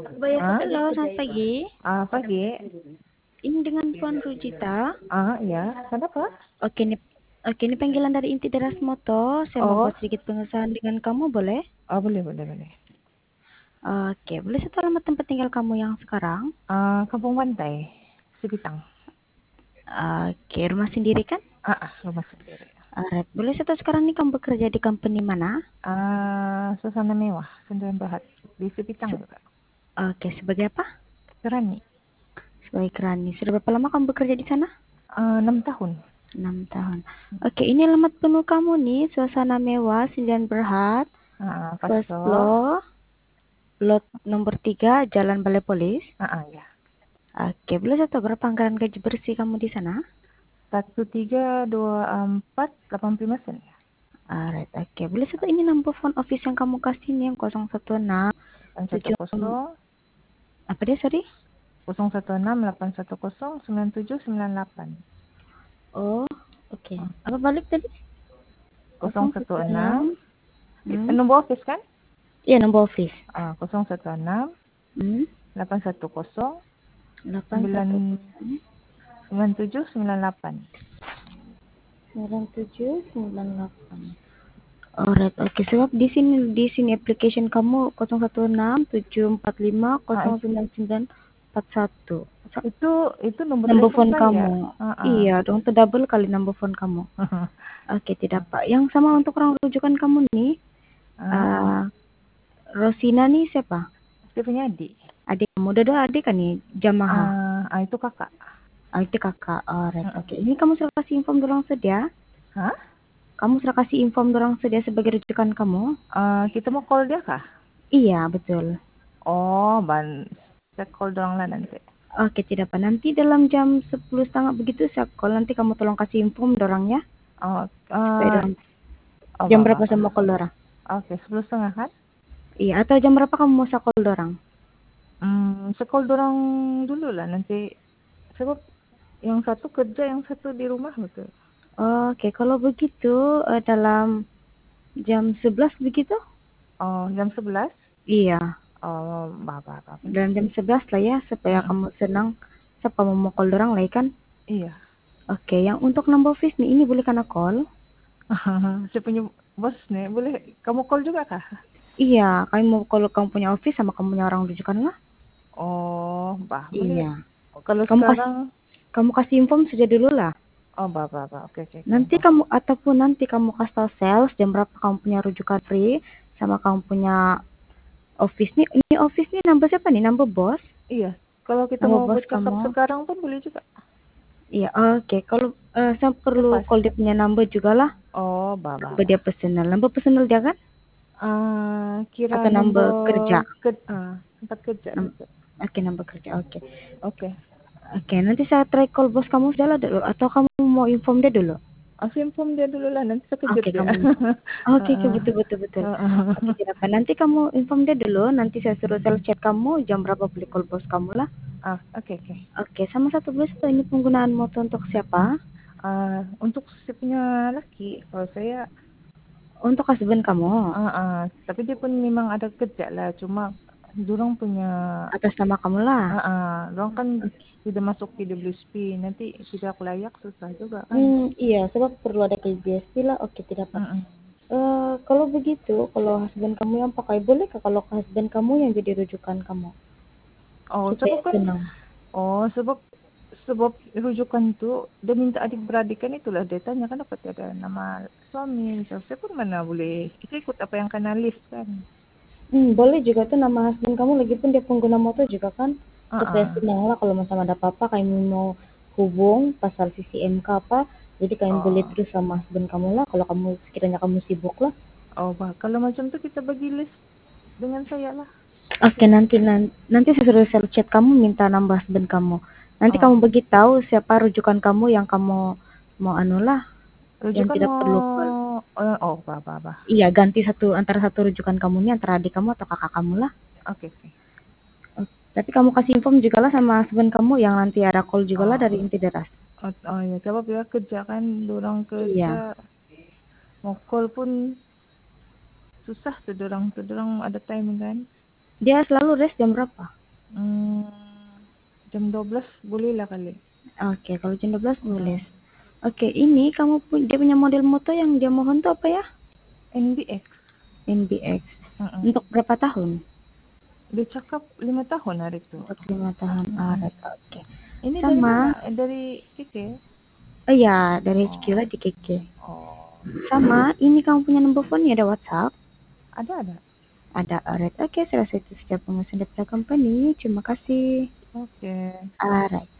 Ah, Halo, selamat pagi. pagi. Ini dengan Puan Rujita. Ya. Kenapa? Oke, ini panggilan dari Inti Deras Moto. Saya mau Oh, buat sedikit pengesahan dengan kamu, boleh? boleh, boleh, boleh. Oke, boleh satu alamat tempat tinggal kamu yang sekarang? Kampung Pantai, Sipitang. Oke, rumah sendiri kan? Rumah sendiri. Alright, boleh satu sekarang nih kamu bekerja di company mana? Suasana mewah, Sendirian Berhad. Di Sipitang Se- juga. Oke, sebagai apa? Serani. Sebagai kerani. Sudah berapa lama kamu bekerja di sana? 6 tahun. 6 tahun. Oke, ini alamat penuh kamu nih, suasana mewah, Sendirian Berhad, First first floor. floor, lot nomor 3, Jalan Balai Polis. Ya. Oke, boleh saya tahu berapa anggaran gaji bersih kamu di sana? 132485 sen. Alright, oke. Boleh saya tahu ini number phone office yang kamu kasih nih yang 016 7 810 apa dia, sorry? 016 810 9798. Oh, oke. Apa balik tadi? 016 016. hmm? Nombor office kan? Iya, number office. 016 Hmm? 810 810 9798. 9798. Alright, oke. Sebab di sini application kamu 016 745 09941. Itu nomor Number telepon phone saya. kamu. Iya dong, double kali number phone kamu. Oke, tidak Pak. Yang sama untuk orang rujukan kamu nih, uh, Rosina nih siapa? Saya punya adik. Adik kamu. Dua adik kan nih, Jamaha. Itu kakak. Itu kakak. Alright, oke. Ini kamu sudah kasih inform dorang sedia? Hah? Kamu sudah kasih inform dorang sedia sebagai rujukan kamu? Kita mau call dia kah? Iya, betul. Saya call dorang lah nanti. Oke, tidak Pak. Nanti dalam jam 10.30 begitu saya call. Nanti kamu tolong kasih inform dorang ya. Supaya dorang. Jam berapa saya mau call dorang? Oke, 10.30 kan? Iya, atau jam berapa kamu mau saya call dorang? Saya call dorang dulu lah nanti. Sebab yang satu kerja, yang satu di rumah betul. Oke, kalau begitu dalam jam 11 begitu? Jam 11? Iya, Apa. dalam jam 11 lah ya, supaya kamu senang. Siapa kamu mau call dorang lah kan? Iya. Oke, yang untuk number office nih, ini boleh karena call? Saya punya bos nih, boleh kamu call juga kah? Iya, kamu mau kalau kamu punya office sama kamu punya orang rujukan lah. Boleh. Iya. Kalau Kamu kasih sekarang, kamu kasih inform saja dulu lah. Oke. Nanti kamu ataupun nanti kamu kasih tahu sales jam berapa kamu punya rujukan free sama kamu punya office nih. Ini office nih nambah siapa nih? Nambah bos? Iya. Kalau kita Nambah mau bos bercakap kamu. sekarang pun boleh juga. Iya, oke. Kalau saya perlu Lepas. call dia punya number juga lah. Number dia personal. Number personal dia kan? Kira Atau number kerja? nombor tempat kerja Num- juga. Oke, number kerja. Oke. Oke. Oke, nanti saya try call bos kamu sudah dulu atau kamu mau inform dia dulu? Aku inform dia dulu lah, nanti saya kejut Oke, dia. kamu info. Oke, Heeh. betul, betul, betul. Heeh. Oke, tidak apa. Nanti kamu inform dia dulu. Nanti saya suruh sel chat kamu jam berapa beli call bos kamu lah. Oke. Oke, sama satu bos ini penggunaan motor untuk siapa? Untuk si punya laki, kalau saya, Untuk husband kamu. tapi dia pun memang ada kerja lah, cuma dorang punya, Atas nama kamu lah. dorang kan Oke. tidak masuk PWSP, nanti tidak layak susah juga kan. Iya, sebab perlu ada KBSP lah. Oke, tidak apa. Mm-mm. Kalau begitu, kalau husband kamu yang pakai, boleh kah kalau husband kamu yang jadi rujukan kamu? Supaya Sebab kan, senang. sebab rujukan itu dia minta adik-beradik kan, itulah dia tanya kan dapat ada nama suami, saya pun mana boleh ikut apa yang kena list kan. Boleh juga tuh nama husband kamu, lagi pun dia pengguna motor juga kan. Supaya Uh-uh. senang lah kalau misalnya ada apa-apa, kamu mau hubung pasal CCMK apa, jadi kamu boleh Oh, terus sama husband kamu lah, kalau kamu sekiranya kamu sibuk lah. kalau macam tuh kita bagi list dengan saya lah. Oke, nanti saya suruh share chat kamu minta nambah husband kamu. Nanti Oh, kamu beritahu siapa rujukan kamu yang kamu mau anu lah, yang rujukan tidak perlu call. mau, apa. Iya, ganti antara satu rujukan kamu ini antara adik kamu atau kakak kamu lah. Oke. Tapi kamu kasih inform juga lah sama husband kamu yang nanti ada call juga lah Oh, dari inti deras. ya, coba biar kerja kan, dorang kerja, Iya. mau call pun susah tuh, dorang ada timing kan. Dia selalu rest jam berapa? Jam 12 bolehlah kali. Oke, kalau jam 12 boleh. Oke, ini dia punya model motor yang dia mohon tuh apa ya? NBX. NBX. Untuk berapa tahun? Dia cakap 5 tahun hari itu. Untuk 5 tahun. Alright, oke. Ini dari Sama, mana? Dari Kike? oh iya, dari HQ lah di KK. Oh, Sama, ini kamu punya nomor phone ya, ada WhatsApp? ada. Ada, alright. Oke, saya rasa itu setiap pengurusan data company. Terima kasih. Oke. Alright.